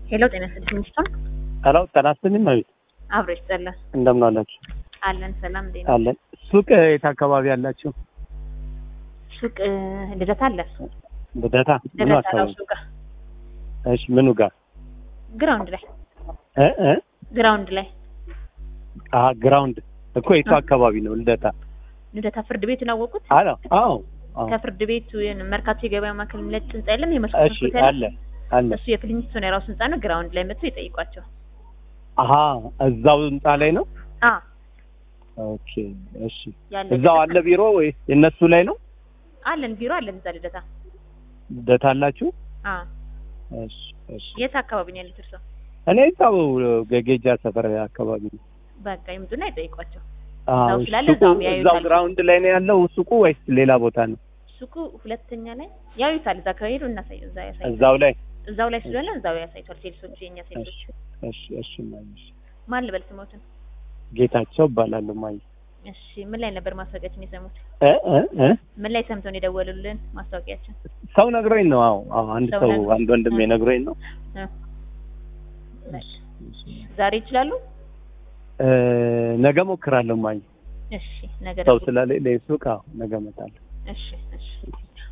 ሄሎ ጤና ይስጥልኝ ሚስቶን ሄሎ ጤና ይስጥልኝ ማለት አብረሽ ዘላ እንደምን አላችሁ? አለን ሰላም እንዴ ነው? አለን። ሱቅ የት አካባቢ ያላችሁ? ሱቅ ልደታ አለ። ልደታ ምን አካባቢ? ሱቅ እሺ ምኑ ጋር? ግራውንድ ላይ ግራውንድ ላይ ግራውንድ እኮ የቱ አካባቢ ነው ልደታ? ልደታ ፍርድ ቤት ነው አወቁት? አዎ ከፍርድ ቤቱ መርካቶ የገበያ ማዕከል ነጭ ህንጻ የለም የመስኮት እሺ አለ እሱ የክሊኒክሱን የራሱ ህንጻ ነው። ግራውንድ ላይ መጥቶ ይጠይቋቸው። እዛው ህንጻ ላይ ነው። ኦኬ እሺ። እዛው አለ ቢሮ ወይ እነሱ ላይ ነው? አለን ቢሮ አለን እዛ ልደታ አላችሁ? እሺ። የት አካባቢ ነው ያሉት እርስዎ? እኔ እዛው ገጌጃ ሰፈር አካባቢ ነው። በቃ ይምጡና ይጠይቋቸው። እዛው ግራውንድ ላይ ነው ያለው ሱቁ ወይስ ሌላ ቦታ ነው? ሱቁ ሁለተኛ ላይ ያዩታል። እዛ ከሄዱ እናሳይ እዛ ያሳይ። እዛው ላይ ስለሆነ እዛው ያሳይቷል። ሴልሶች የኛ ሴልሶች። እሺ ማይሽ ማን ልበል ስሞትን? ጌታቸው እባላለሁ። ማይ እሺ ምን ላይ ነበር ማስታወቂያችን የሰሙት? ምን ላይ ሰምተው ነው የደወሉልን ማስታወቂያችን? ሰው ነግሮኝ ነው። አንድ ወንድሜ ነግሮኝ ነው። ዛሬ ይችላሉ? ነገ ሞክራለሁ። ማይ እሺ ነገ ሰው ስለሌለ ሱቅ ነገ እመጣለሁ። እሺ